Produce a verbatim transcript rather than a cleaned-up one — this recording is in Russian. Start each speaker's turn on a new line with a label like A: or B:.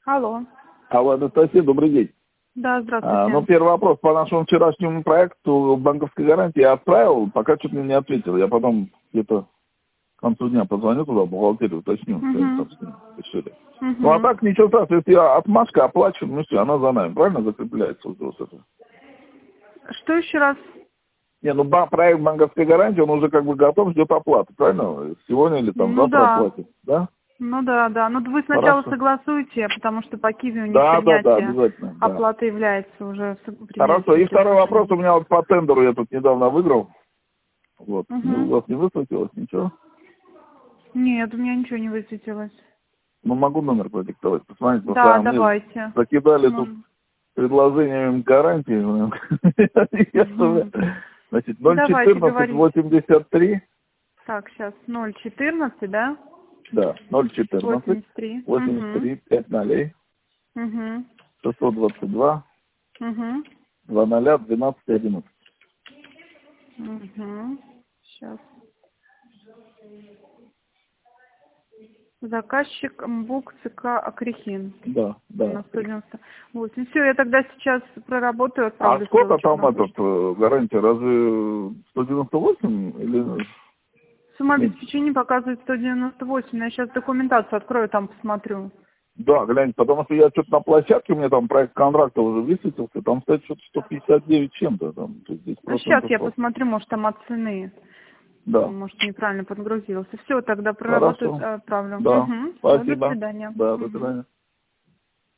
A: Алло.
B: Алло, Анастасия, добрый день.
A: Да, здравствуйте.
B: А, ну, первый вопрос. По нашему вчерашнему проекту банковской гарантии я отправил, пока что-то мне не ответил. Я потом где-то к концу дня позвоню туда, в бухгалтерию, уточню, что они там с ним решили.
A: Угу.
B: Ну, а так ничего страшного. Если я отмашка оплачу, ну все, она за нами, правильно закрепляется вот, вот это?
A: Что еще раз?
B: Не, ну ба- проект банковской гарантии, он уже как бы готов, ждет оплаты, правильно? Сегодня или там
A: Ну
B: завтра
A: да.
B: оплатит, да?
A: Ну да, да. Ну вы сначала
B: Хорошо.
A: согласуйте, потому что по Киви у них
B: Да, да, да,
A: принятие
B: обязательно. Да.
A: оплаты является уже с-
B: Хорошо.
A: принятием
B: И второй
A: предложения.
B: вопрос у меня вот по тендеру я тут недавно выиграл. Вот. Ну, у
A: Угу.
B: вас не высветилось ничего?
A: Нет, у меня ничего не высветилось.
B: Ну, могу номер продиктовать. Посмотрите, потому
A: Да,
B: что мне
A: давайте.
B: закидали тут
A: Ну,
B: предложениями гарантии. Я тоже.
A: мгм.
B: Значит, ноль
A: Давайте
B: четырнадцать
A: говорить.
B: восемьдесят три,
A: Так, сейчас ноль четырнадцать, да?
B: да, ноль четырнадцать
A: восемьдесят три.
B: восемьдесят
A: Угу.
B: три пять нолей
A: Угу.
B: шестьсот двадцать два
A: Угу.
B: два ноля двенадцать одиннадцать.
A: Угу. Сейчас. Заказчик МБУК ЦК Акрихин.
B: Да,
A: На
B: да.
A: сто девяносто восемь. Все, я тогда сейчас проработаю,
B: А
A: отправлю
B: сколько
A: ссылочку
B: там
A: на
B: этот
A: почту.
B: э, гарантия? Разве сто девяносто восемь или
A: Сумма
B: меньше?
A: обеспечения показывает сто девяносто восемь. Я сейчас документацию открою, там посмотрю.
B: Да, глянь, потому что я что-то на площадке, у меня там проект контракта уже высветился, там стоит что-то сто пятьдесят девять чем-то, там, то есть десять
A: Ну, сейчас
B: процентов.
A: я посмотрю, может, там от цены.
B: Да.
A: Может, неправильно подгрузился. Все, тогда проработаю,
B: Хорошо.
A: отправлю.
B: Да.
A: Угу. Все, до
B: Спасибо.
A: свидания.
B: Да, до
A: Угу.
B: свидания.